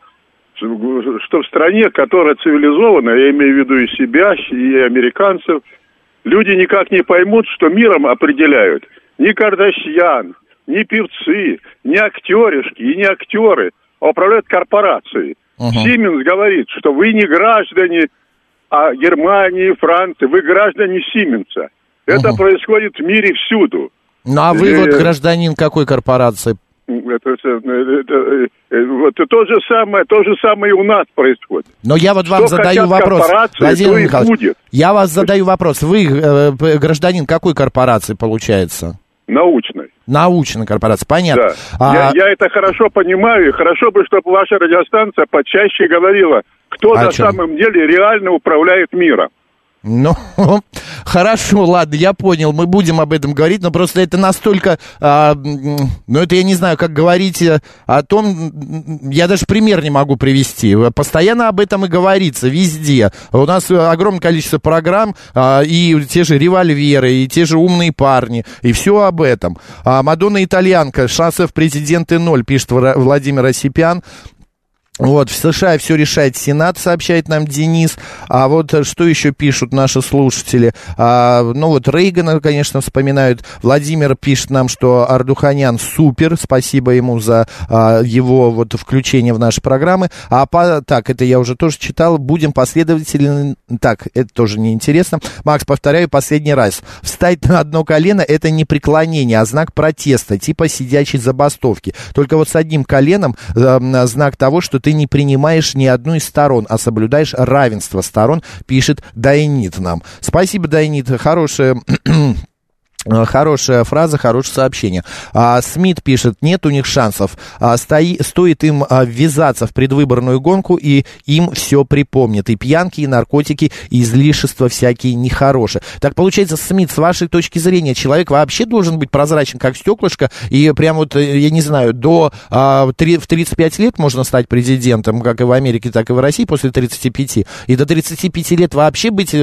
Speaker 8: что в стране, которая цивилизована, я имею в виду и себя, и американцев, люди никак не поймут, что миром определяют ни Кардашьян, ни певцы, ни актеришки и не актеры, а управляют корпорацией. Uh-huh. Сименс говорит, что вы не граждане а Германии, Франции, вы граждане Сименса. Это uh-huh. происходит в мире всюду.
Speaker 2: Ну, а вы и, вот гражданин какой корпорации?
Speaker 8: Это, это, это, это, вот то же самое, то же самое и у нас происходит.
Speaker 2: Но я вот вам
Speaker 8: что
Speaker 2: задаю вопрос, Владимир Михайлович,
Speaker 8: будет.
Speaker 2: Я вас задаю вопрос. Вы э, гражданин какой корпорации, получается?
Speaker 8: Научной.
Speaker 2: Научной корпорации, понятно.
Speaker 8: Да.
Speaker 2: А...
Speaker 8: Я, я это хорошо понимаю, и хорошо бы, чтобы ваша радиостанция почаще говорила, кто а на чем? самом деле реально управляет миром.
Speaker 2: Ну, хорошо, ладно, я понял, мы будем об этом говорить, но просто это настолько, а, ну, это я не знаю, как говорить о том, я даже пример не могу привести, постоянно об этом и говорится, везде. У нас огромное количество программ, а, и те же револьверы, и те же умные парни, и все об этом. А, Мадонна итальянка, шансов президенты ноль, пишет Владимир Осипян. Вот, в США все решает Сенат, сообщает нам Денис. А вот что еще пишут наши слушатели? А, ну вот Рейгана, конечно, вспоминают. Владимир пишет нам, что Ардуханян супер, спасибо ему за а, его вот включение в наши программы. А по, так, это я уже тоже читал. Будем последовательны. Так, это тоже неинтересно. Макс, повторяю последний раз. Встать на одно колено — это не преклонение, а знак протеста, типа сидячей забастовки. Только вот с одним коленом а, знак того, что ты не принимаешь ни одну из сторон, а соблюдаешь равенство сторон, пишет Дайнит нам. Спасибо, Дайнит, хорошая... Хорошая фраза, хорошее сообщение. А, Смит пишет, нет у них шансов. А, стои, стоит им а, ввязаться в предвыборную гонку, и им все припомнят. И пьянки, и наркотики, и излишества всякие нехорошие. Так получается, Смит, с вашей точки зрения, человек вообще должен быть прозрачен, как стеклышко, и прям вот, я не знаю, до а, три, в тридцать пять лет можно стать президентом, как и в Америке, так и в России, после тридцати пяти. И до тридцати пяти лет вообще быть,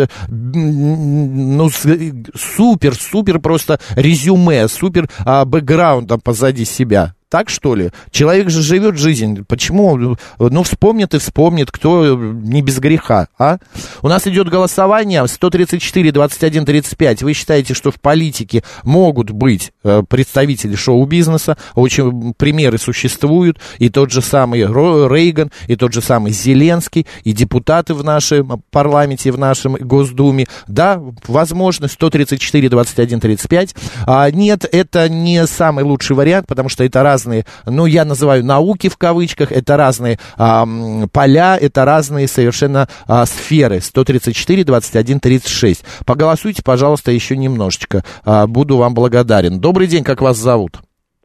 Speaker 2: ну, супер, супер, просто резюме, супер а, бэкграундом позади себя. Так, что ли? Человек же живет жизнь. Почему? Ну, вспомнит и вспомнит, кто не без греха, а? У нас идет голосование. сто тридцать четыре двадцать один тридцать пять. Вы считаете, что в политике могут быть э, представители шоу-бизнеса? Очень примеры существуют. И тот же самый Рейган, и тот же самый Зеленский, и депутаты в нашем парламенте, в нашем Госдуме. Да, возможно, сто тридцать четыре двадцать один тридцать пять. А, нет, это не самый лучший вариант, потому что это разные, ну, я называю науки в кавычках, это разные а, поля, это разные совершенно а, сферы. сто тридцать четыре двадцать один тридцать шесть. Поголосуйте, пожалуйста, еще немножечко. А, буду вам благодарен. Добрый день, как вас зовут?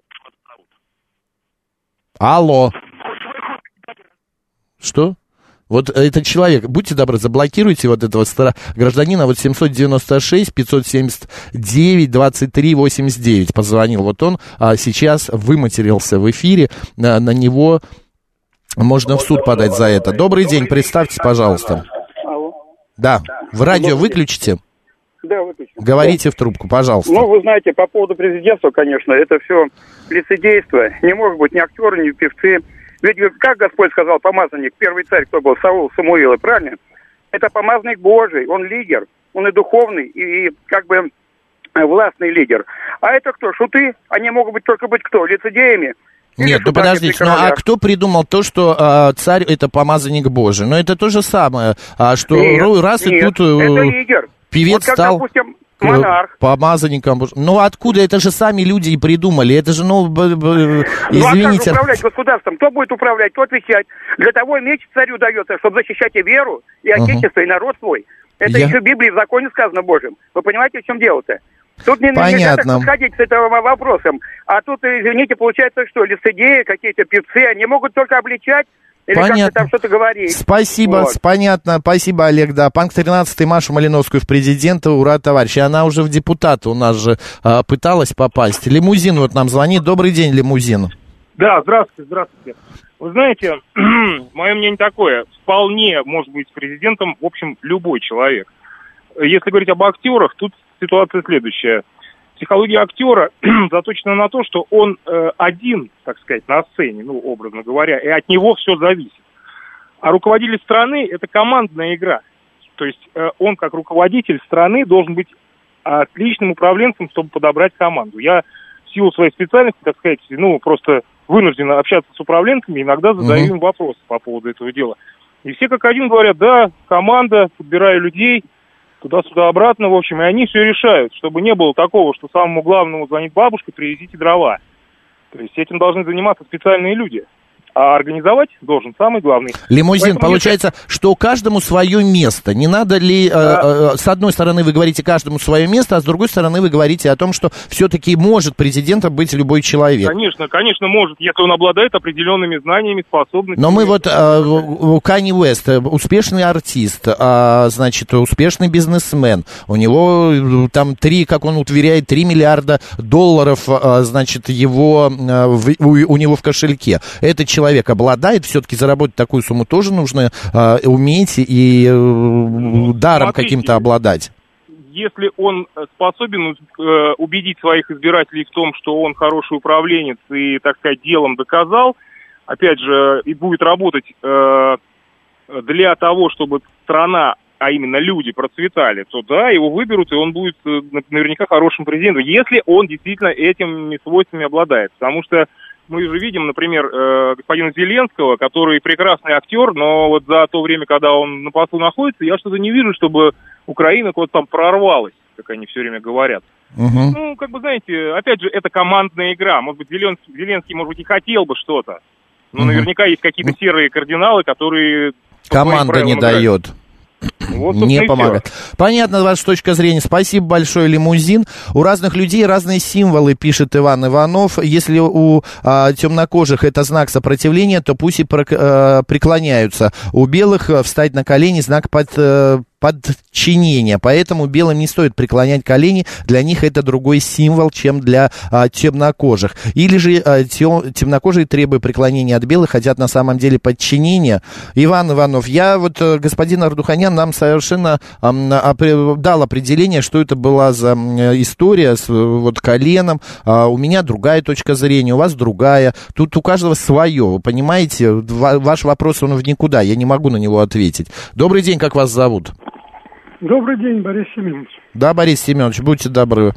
Speaker 2: Алло. Что? Вот этот человек, будьте добры, заблокируйте вот этого стара... гражданина, вот семьсот девяносто шесть пятьсот семьдесят девять двадцать три восемьдесят девять позвонил. Вот он а, сейчас выматерился в эфире, а, на него можно в суд подать за это. Добрый день, представьтесь, пожалуйста. Да, в радио выключите.
Speaker 3: Да, выключил.
Speaker 2: Говорите в трубку, пожалуйста.
Speaker 3: Ну, вы знаете, по поводу президентства, конечно, это все лицедейство. Не может быть ни актеры, ни певцы. Ведь, как Господь сказал, помазанник, первый царь, кто был, Саул, Самуила, правильно? Это помазанник Божий, он лидер, он и духовный, и, и как бы властный лидер. А это кто? Шуты? Они могут быть только быть кто? Лицедеями?
Speaker 2: Нет, ну подождите, ну а кто придумал то, что а, царь это помазанник Божий? Ну это то же самое, а, что
Speaker 3: нет,
Speaker 2: раз
Speaker 3: нет,
Speaker 2: и тут
Speaker 3: это лидер.
Speaker 2: Певец
Speaker 3: вот как,
Speaker 2: стал
Speaker 3: допустим, монарх.
Speaker 2: Помазанником. Ну откуда? Это же сами люди и придумали. Это же, ну, б- б- извините.
Speaker 3: Ну а как управлять государством? Кто будет управлять, кто отвечать? Для того и меч царю дается, чтобы защищать и веру, и отечество, uh-huh. и народ свой. Это Я... еще в Библии, в законе сказано Божьем. Вы понимаете, в чем дело-то? Тут не нельзя так подходить с этим вопросом. А тут, извините, получается, что лицедеи, какие-то певцы, они могут только обличать или
Speaker 2: понятно.
Speaker 3: Как-то там что-то говорить.
Speaker 2: Спасибо,
Speaker 3: вот.
Speaker 2: Понятно. Спасибо, Олег. Да, Панк тринадцатый, Машу Малиновскую в президента. Ура, товарищи. Она уже в депутаты у нас же а, пыталась попасть. Лимузин вот нам звонит. Добрый день, Лимузин.
Speaker 5: Да, здравствуйте, здравствуйте. Вы знаете, мое мнение такое. Вполне может быть президентом, в общем, любой человек. Если говорить об актерах, тут ситуация следующая. Психология актера заточена на то, что он э, один, так сказать, на сцене, ну, образно говоря, и от него все зависит. А руководитель страны – это командная игра. То есть э, он, как руководитель страны, должен быть отличным управленцем, чтобы подобрать команду. Я в силу своей специальности, так сказать, ну, просто вынужден общаться с управленцами, иногда задаю mm-hmm. им вопросы по поводу этого дела. И все как один говорят, да, команда, подбираю людей, туда-сюда, обратно, в общем, и они все решают, чтобы не было такого, что самому главному звонит бабушка, привезите дрова. То есть этим должны заниматься специальные люди. А организовать должен самый главный.
Speaker 2: Лимузин, поэтому получается, если... что каждому свое место. Не надо ли, да. э, э, с одной стороны, вы говорите каждому свое место, а с другой стороны, вы говорите о том, что все-таки может президентом быть любой человек.
Speaker 5: Конечно, конечно, может, если он обладает определенными знаниями, способностями.
Speaker 2: Но мы вот, э, Канье Уэст, успешный артист, э, значит, успешный бизнесмен. У него там три, как он уверяет, три миллиарда долларов, э, значит, его, э, в, у, у него в кошельке. Это человек. Человек обладает, все-таки заработать такую сумму тоже нужно э, уметь и э, даром Смотрите, каким-то обладать.
Speaker 5: Если он способен э, убедить своих избирателей в том, что он хороший управленец и, так сказать, делом доказал, опять же, и будет работать э, для того, чтобы страна, а именно люди, процветали, то да, его выберут, и он будет э, наверняка хорошим президентом, если он действительно этими свойствами обладает. Потому что мы же видим, например, э, господина Зеленского, который прекрасный актер, но вот за то время, когда он на посту находится, я что-то не вижу, чтобы Украина куда-то там прорвалась, как они все время говорят. Uh-huh. Ну, как бы, знаете, опять же, это командная игра. Может быть, Зеленский, Зеленский может быть, и хотел бы что-то, но uh-huh. наверняка есть какие-то серые кардиналы, которые...
Speaker 2: Команда не дает. Вот, не помогает. Все. Понятно ваша точка зрения. Спасибо большое, Лимузин. У разных людей разные символы, пишет Иван Иванов. Если у а, темнокожих это знак сопротивления, то пусть и про, а, преклоняются. У белых встать на колени знак под... А, подчинения, поэтому белым не стоит преклонять колени, для них это другой символ, чем для а, темнокожих. Или же а, тем, темнокожие, требуя преклонения от белых, хотят на самом деле подчинения. Иван Иванов, я вот, господин Ардуханян нам совершенно а, а, дал определение, что это была за история с вот коленом. А, у меня другая точка зрения, у вас другая. Тут у каждого свое, вы понимаете? Ваш вопрос, он в никуда, я не могу на него ответить. Добрый день, как вас зовут?
Speaker 9: Добрый день, Борис Семенович.
Speaker 2: Да, Борис Семенович, будьте добры.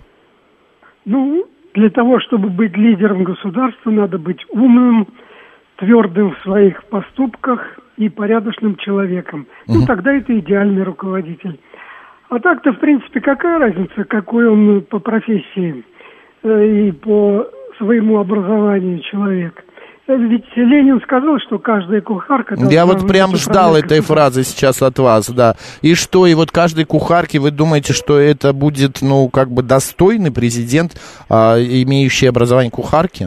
Speaker 9: Ну, для того, чтобы быть лидером государства, надо быть умным, твердым в своих поступках и порядочным человеком. Uh-huh. Ну, тогда это идеальный руководитель. А так-то, в принципе, какая разница, какой он по профессии э, и по своему образованию человек. Ведь Ленин сказал, что каждая кухарка...
Speaker 2: Я вот прям ждал этой фразы сейчас от вас, да. И что, и вот каждой кухарке, вы думаете, что это будет, ну, как бы достойный президент, а, имеющий образование кухарки?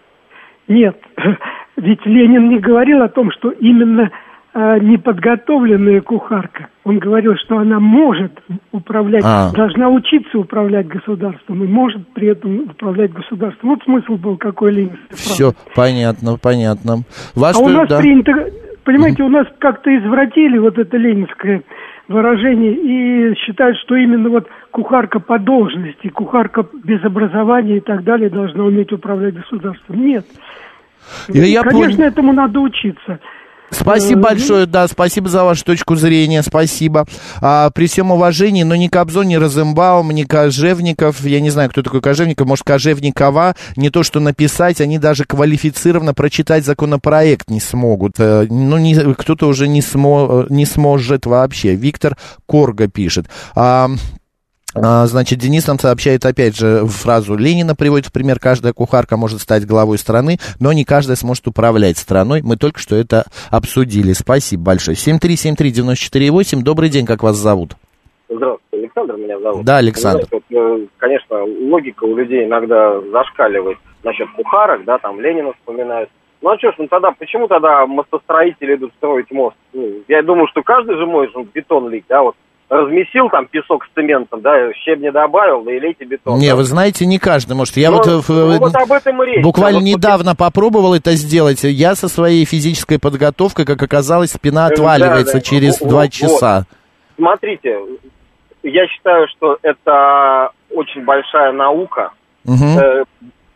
Speaker 9: Нет, ведь Ленин не говорил о том, что именно а, неподготовленная кухарка. Он говорил, что она может управлять, а. должна учиться управлять государством и может при этом управлять государством. Вот смысл был какой Ленин.
Speaker 2: Все, понятно, понятно.
Speaker 9: Ваш а у нас да. принято, понимаете, mm-hmm. у нас как-то извратили вот это ленинское выражений и считают, что именно вот кухарка по должности, кухарка без образования и так далее должна уметь управлять государством. Нет.
Speaker 2: Я, я
Speaker 9: Конечно,
Speaker 2: понял.
Speaker 9: этому надо учиться.
Speaker 2: Спасибо э, большое, да, спасибо за вашу точку зрения, спасибо. А, при всем уважении, но ни Кобзон, ни Розенбаум, ни Кожевников, я не знаю, кто такой Кожевников, может, Кожевникова, не то что написать, они даже квалифицированно прочитать законопроект не смогут. Э, ну, не, кто-то уже не, смо, не сможет вообще. Виктор Корга пишет. А, Значит, Денис нам сообщает опять же фразу Ленина, приводит в пример: каждая кухарка может стать главой страны, но не каждая сможет управлять страной. Мы только что это обсудили. Спасибо большое. семь три семь три девять четыре восемь. Добрый день, как вас зовут?
Speaker 10: Здравствуйте, Александр меня зовут.
Speaker 2: Да, Александр.
Speaker 10: Знаете, конечно, логика у людей иногда зашкаливает насчет кухарок, да, там Ленина вспоминают. Ну а что ж, ну тогда, почему тогда мостостроители идут строить мост? Ну, я думаю, что каждый же может бетон лить, да, вот. Размесил там песок с цементом, да, щебни добавил, да и лейте бетон. Не,
Speaker 2: да? Вы знаете, не каждый может. Я
Speaker 10: ну,
Speaker 2: вот,
Speaker 10: ну, вот об этом и речь.
Speaker 2: Буквально
Speaker 10: да,
Speaker 2: недавно
Speaker 10: вот...
Speaker 2: попробовал это сделать. Я со своей физической подготовкой, как оказалось, спина отваливается да, да. через вот, два часа.
Speaker 10: Вот. Смотрите, я считаю, что это очень большая наука.
Speaker 2: Угу.
Speaker 10: Э,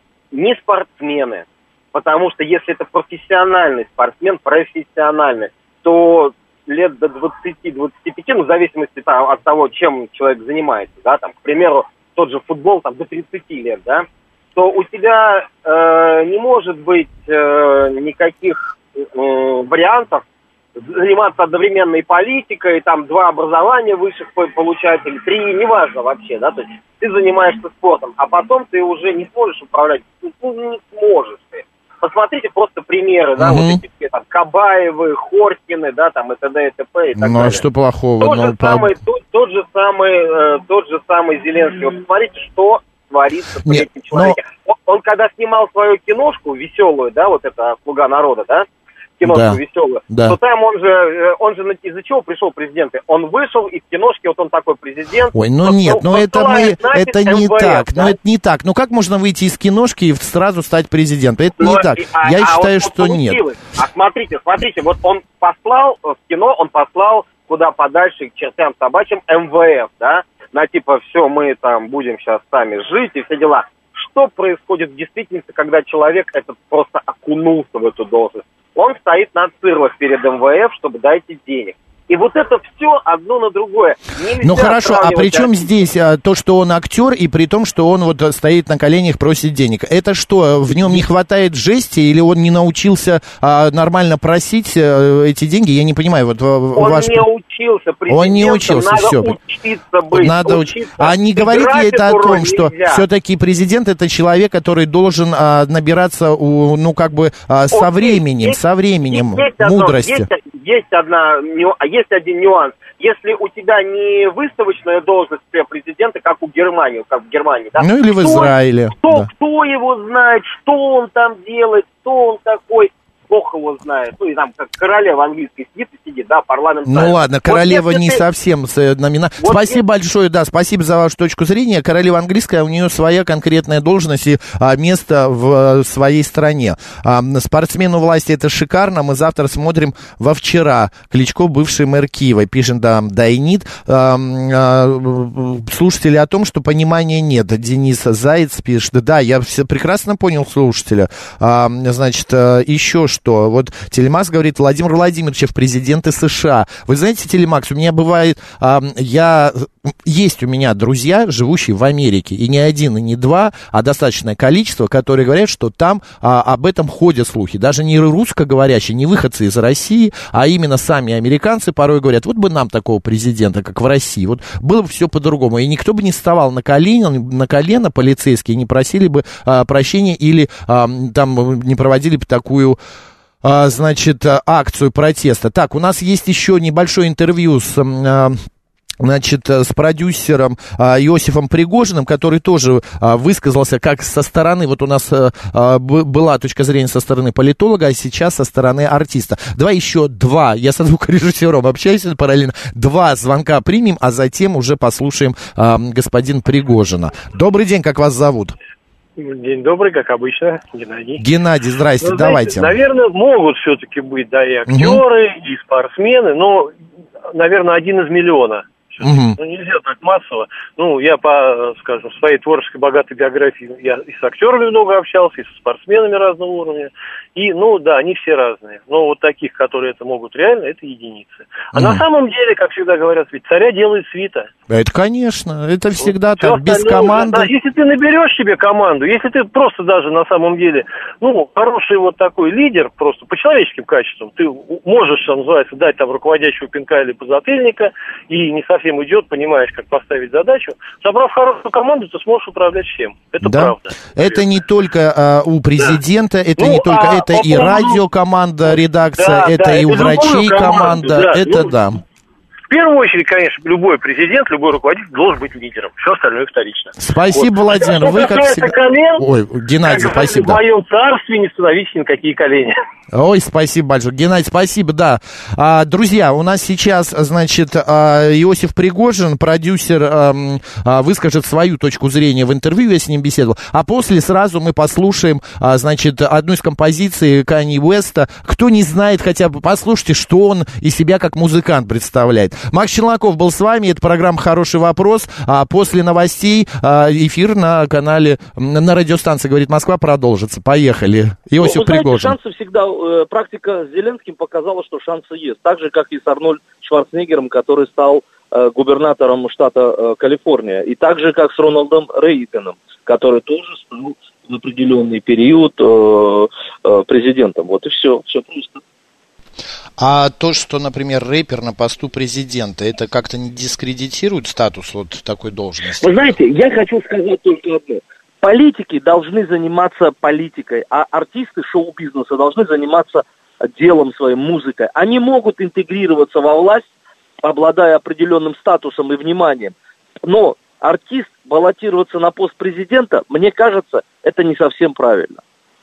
Speaker 10: не спортсмены, потому что если это профессиональный спортсмен, профессиональный, то лет до двадцати-двадцати пяти, ну, в зависимости там, от того, чем человек занимается, да, там, к примеру, тот же футбол, там, до тридцати лет, да, то у тебя э, не может быть э, никаких э, вариантов заниматься одновременно и политикой, там, два образования высших получать, или три, неважно вообще, да, то есть ты занимаешься спортом, а потом ты уже не сможешь управлять, ну, не сможешь ты. Посмотрите просто примеры, да, угу. вот эти там Кабаевы, Хорькины, да, там и т.д. и т.п. и так
Speaker 2: ну,
Speaker 10: далее.
Speaker 2: А что плохого?
Speaker 10: Тот,
Speaker 2: ну,
Speaker 10: же самый, тот, тот же самый, э, тот же самый Зеленский. Вот посмотрите, что творится при этим человеке. Но... Он, он когда снимал свою киношку веселую, да, вот это «Слуга народа», да, киношку
Speaker 2: да.
Speaker 10: веселую,
Speaker 2: да.
Speaker 10: то там он же, он же из-за чего пришел президент? Он вышел из киношки, вот он такой президент.
Speaker 2: Ой, ну нет, ну это мы, это не эм вэ эф, так, да? ну это не так. Ну как можно выйти из киношки и сразу стать президентом? Это но, не так. А, Я а считаю, вот, что вот нет.
Speaker 10: А смотрите, смотрите, вот он послал в кино, он послал куда подальше к чертям собачьим эм вэ эф, да, на типа все, мы там будем сейчас сами жить и все дела. Что происходит в действительности, когда человек этот просто окунулся в эту должность? Он стоит на цирлах перед эм вэ эф, чтобы дайте денег. И вот это все одно на другое. Нельзя
Speaker 2: ну хорошо, а при чем
Speaker 10: это...
Speaker 2: здесь а, то, что он актер, и при том, что он вот стоит на коленях, просит денег? Это что, в нем не хватает жести, или он не научился а, нормально просить а, эти деньги? Я не понимаю. Вот,
Speaker 10: он
Speaker 2: ваш...
Speaker 10: не учился,
Speaker 2: он не учился,
Speaker 10: надо
Speaker 2: все.
Speaker 10: учиться быть.
Speaker 2: Надо
Speaker 10: учиться.
Speaker 2: А не говорит ли это о том, что все-таки президент это человек, который должен а, набираться, у, ну как бы а, со временем, есть, со временем
Speaker 10: есть
Speaker 2: мудрости?
Speaker 10: Одно, есть, есть одна... Есть один нюанс. Если у тебя не выставочная должность президента, как у Германии, как в Германии, да?
Speaker 2: Ну или в Израиле.
Speaker 10: Кто,
Speaker 2: да.
Speaker 10: кто его знает, что он там делает, кто он такой, Бог его знает. Ну и там как королева английская сидит и сидит, да, парламент.
Speaker 2: Ну
Speaker 10: знает.
Speaker 2: ладно, королева вот не ты... совсем номина. Вот спасибо если... большое, да, спасибо за вашу точку зрения. Королева английская, у нее своя конкретная должность и а, место в а, своей стране. А, спортсмену власти это шикарно. Мы завтра смотрим во вчера. Кличко, бывший мэр Киева. Пишет да, Дайнит. А, а, слушатели о том, что понимания нет. Денис Заяц пишет. Да, я все прекрасно понял слушателя. А, значит, еще что? Что? Вот Телемакс говорит, Владимир Владимирович в президенты США. Вы знаете, Телемакс, у меня бывает, а, я, есть у меня друзья, живущие в Америке, и не один, и не два, а достаточное количество, которые говорят, что там а, об этом ходят слухи. Даже не русскоговорящие, не выходцы из России, а именно сами американцы порой говорят, вот бы нам такого президента, как в России, вот было бы все по-другому. И никто бы не вставал на колено, на колено полицейские, не просили бы а, прощения или а, там не проводили бы такую... значит, акцию протеста. Так, у нас есть еще небольшое интервью с... значит, с продюсером а, Иосифом Пригожиным, который тоже а, высказался как со стороны, вот у нас а, б, была точка зрения со стороны политолога, а сейчас со стороны артиста. Давай еще два, я со звукорежиссером общаюсь параллельно, два звонка примем, а затем уже послушаем а, господина Пригожина. Добрый день, как вас зовут?
Speaker 11: День добрый, как обычно, Геннадий.
Speaker 2: Геннадий, здрасте,
Speaker 11: ну,
Speaker 2: давайте.
Speaker 11: Знаете, наверное, могут все-таки быть, да, и актеры, угу. и спортсмены, но, наверное, один из миллиона. Угу. Ну, нельзя так массово. Ну, я по, скажем, своей творческой богатой биографии, я и с актерами много общался, и со спортсменами разного уровня. И, ну, да, они все разные. Но вот таких, которые это могут реально, это единицы. А угу. на самом деле, как всегда говорят, ведь царя делает свита.
Speaker 2: Это, конечно, это всегда
Speaker 11: вот,
Speaker 2: так, без команды.
Speaker 11: Да, если ты наберешь себе команду, если ты просто даже на самом деле, ну, хороший вот такой лидер, просто по человеческим качествам, ты можешь, что называется, дать там руководящего пинка или подзатыльника, и не совсем идет, понимаешь, как поставить задачу. Собрав хорошую команду, ты сможешь управлять всем. Это да. правда.
Speaker 2: Это не только а, у президента, да. это ну, не только, а, это и поводу... радиокоманда, редакция, да, это да, и у врачей команда, да. это ну, да.
Speaker 11: В первую очередь, конечно, любой президент, любой руководитель должен быть лидером. Все остальное вторично.
Speaker 2: Спасибо, вот. Владимир.
Speaker 11: Что
Speaker 2: Вы как всегда...
Speaker 11: колен,
Speaker 2: Ой, Геннадий, как спасибо.
Speaker 11: В моем царстве не становитесь никакие колени.
Speaker 2: Ой, спасибо большое. Геннадий, спасибо, да. А, друзья, у нас сейчас, значит, а, Иосиф Пригожин, продюсер, а, а, выскажет свою точку зрения в интервью, я с ним беседовал. А после сразу мы послушаем, а, значит, одну из композиций Канье Уэста. Кто не знает, хотя бы послушайте, что он из себя как музыкант представляет. Макс Челноков был с вами, это программа «Хороший вопрос». А после новостей а, эфир на канале, на радиостанции «Говорит Москва» продолжится. Поехали. Иосиф ну,
Speaker 12: Пригожин.
Speaker 2: Знаете,
Speaker 12: шансы всегда... Практика с Зеленским показала, что шансы есть. Так же, как и с Арнольдом Шварценеггером, который стал э, губернатором штата э, Калифорния. И так же, как с Рональдом Рейганом, который тоже стал в определенный период э, э, президентом. Вот и все. Все просто.
Speaker 2: А то, что, например, рэпер на посту президента, это как-то не дискредитирует статус вот такой должности?
Speaker 12: Вы знаете, я хочу сказать только одно. Политики должны заниматься политикой, а артисты шоу-бизнеса должны заниматься делом своим, музыкой. Они могут интегрироваться во власть, обладая определенным статусом и вниманием. Но артист баллотироваться на пост президента, мне кажется, это не совсем правильно.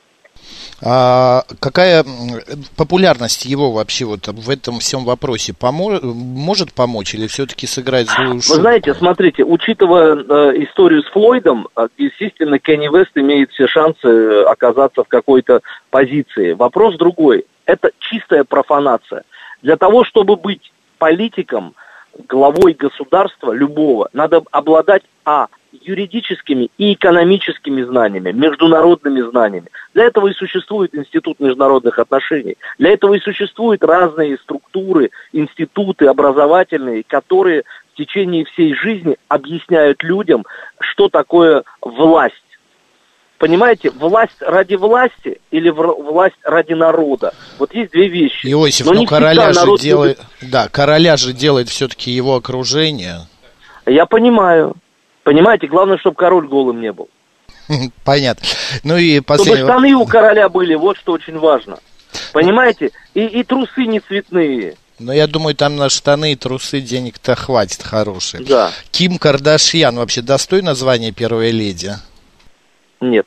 Speaker 2: А какая популярность его вообще вот в этом всем вопросе помо- может помочь или все-таки сыграет злую шутку?
Speaker 12: Вы знаете, смотрите, учитывая э, историю с Флойдом, э, естественно, Канье Уэст имеет все шансы оказаться в какой-то позиции. Вопрос другой. Это чистая профанация. Для того, чтобы быть политиком, главой государства любого, надо обладать а. юридическими и экономическими знаниями, международными знаниями. Для этого и существует Институт международных отношений. Для этого и существуют разные структуры, институты образовательные, которые в течение всей жизни объясняют людям, что такое власть. Понимаете, власть ради власти или власть ради народа? Вот есть две вещи.
Speaker 2: Иосиф, но ну короля же народ делает, любит... да, короля же делает все-таки его окружение.
Speaker 12: Я понимаю. Понимаете, главное, чтобы король голым не был.
Speaker 2: Понятно. Ну и последний...
Speaker 12: Чтобы штаны у короля были, вот что очень важно. Понимаете? И, и трусы не цветные.
Speaker 2: Но я думаю, там на штаны и трусы денег-то хватит хорошие.
Speaker 12: Да.
Speaker 2: Ким Кардашьян вообще достойна звания первой леди?
Speaker 12: Нет.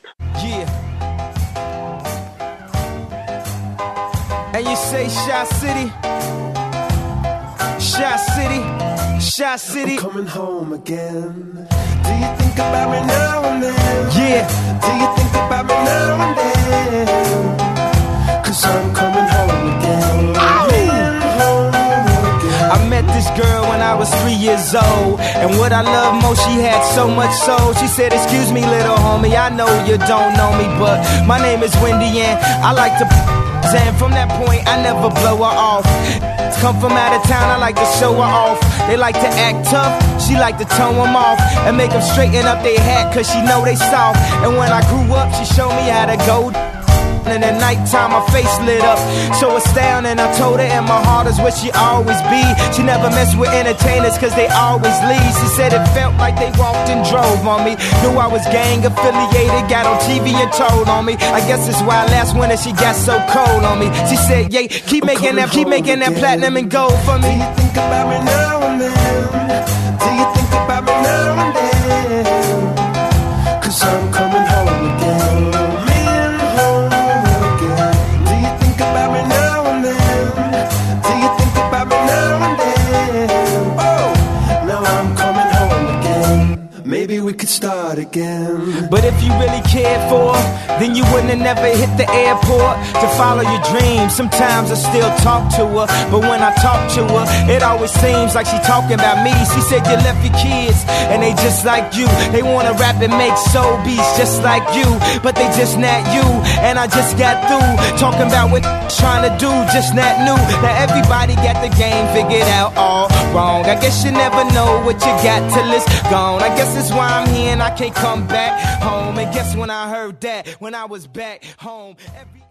Speaker 13: Shot City, Shot City. I'm coming home again. Do you think about me now and then? Yeah. Do you think about me now and then? Cause I'm coming home again. Coming home again. I met this girl when I was three years old, and what I love most, she had so much soul. She said, excuse me, little homie, I know you don't know me, but my name is Wendy and I like to... And from that point, I never blow her off. Come from out of town, I like to show her off. They like to act tough, she like to tone them off and make them straighten up their hat, cause she know they soft. And when I grew up, she showed me how to go. And at nighttime, my face lit up, so astounding. I told her, and my heart is where she always be. She never messed with entertainers, cause they always leave. She said it felt like they walked and drove on me. Knew I was gang affiliated, got on T V and told on me. I guess that's why last winter she got so cold on me. She said, yeah, keep I'm making that, keep making again. That platinum and gold for me. Do you think about me now and then? Do you think about me now and then? Cause I'm coming home again. Maybe we could start again. again.
Speaker 14: But if you really cared for her, then you wouldn't have never hit the airport to follow your dreams. Sometimes I still talk to her, but when I talk to her, it always seems like she talking about me. She said you left your kids, and they just like you. They wanna rap and make soul beats just like you, but they just not you. And I just got through talking about what trying to do, just not new. Now everybody got the game figured out all wrong. I guess you never know what you got till it's gone. I guess that's why I'm here and I can't come back home. And guess when I heard that, when I was back home, every